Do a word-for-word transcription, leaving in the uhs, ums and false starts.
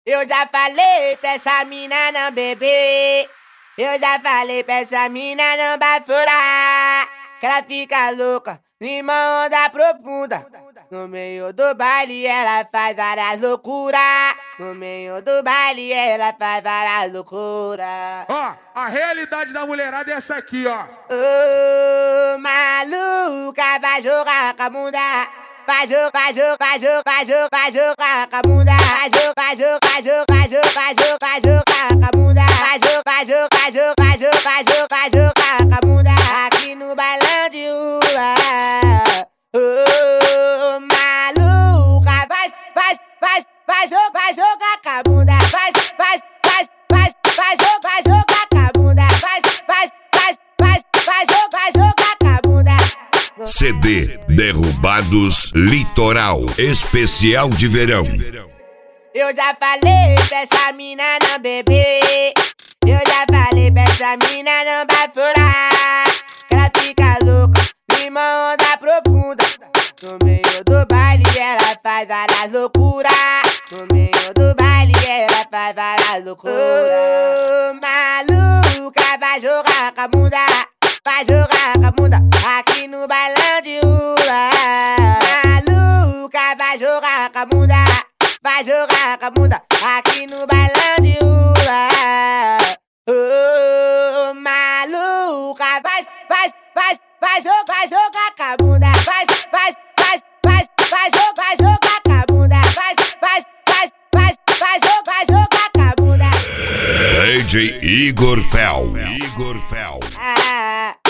Eu já falei pra essa mina não beber. Eu já falei pra essa mina não bafurar. Que ela fica louca, numa onda profunda. No meio do baile ela faz várias loucuras. No meio do baile ela faz várias loucuras. Ó, a realidade da mulherada é essa aqui, ó. Ô, maluca, vai jogar com a bunda. Vai jogar, vai jogar, vai jogar, vai jogar, vai jogar com a bunda. Vai jogar, vai jogar, vai jogar, vai jogar, vai jogar, vai jogar com a bunda. Vai jogar, vai jogar, vai jogar, vai jogar, vai jogar, vai jogar com a bunda. Aqui no bailão de rua. Ô, maluca, vai, vai, vai, vai jogar, vai jogar com a bunda. Vai, vai, vai, vai, vai jogar, vai jogar com a bunda. Vai, vai, vai, vai, vai jogar, vai jogar com a bunda. C D Derrubados Litoral Especial de Verão. Eu já falei pra essa mina não beber. Eu já falei pra essa mina não bafurar. Que ela fica louca, numa onda profunda. No meio do baile ela faz várias loucuras. No meio do baile ela faz várias loucuras. Ô, maluca, vai jogar com a bunda. Vai jogar com a bunda aqui no bailão de rua. Maluca, vai jogar com a bunda. Vai jogar com a bunda aqui no bailão de rua. Ô, maluca, vai, vai, vai, vai jogar, vai jogar com a bunda. Vai, vai, vai, vai, vai jogar, vai jogar com a bunda. Vai, vai, vai, vai, vai jogar, vai jogar com a bunda. D J Igor Fel. Igor Fel. Ah.